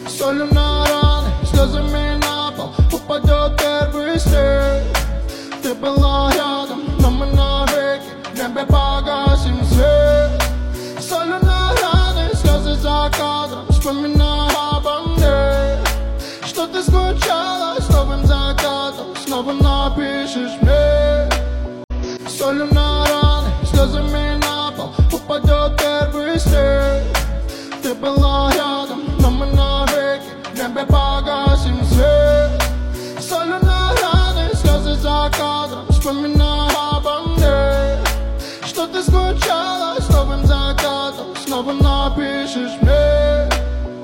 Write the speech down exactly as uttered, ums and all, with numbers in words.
Солью на раны, слезами на пол упадет первый снег. Ты была рядом, но мы навеки в небе погасим свет. Солью на раны, слезы за кадром, вспоминаю обо мне. Что ты скучала с новым закатом, снова напишешь мне. Солью на раны, слезами на пол упадет первый снег. Ты была рядом, но мы навеки в небе погасим свет. Солью на раны, слезы за кадром, вспоминаю обо мне. Что ты скучала с новым закатом, снова напишешь мне.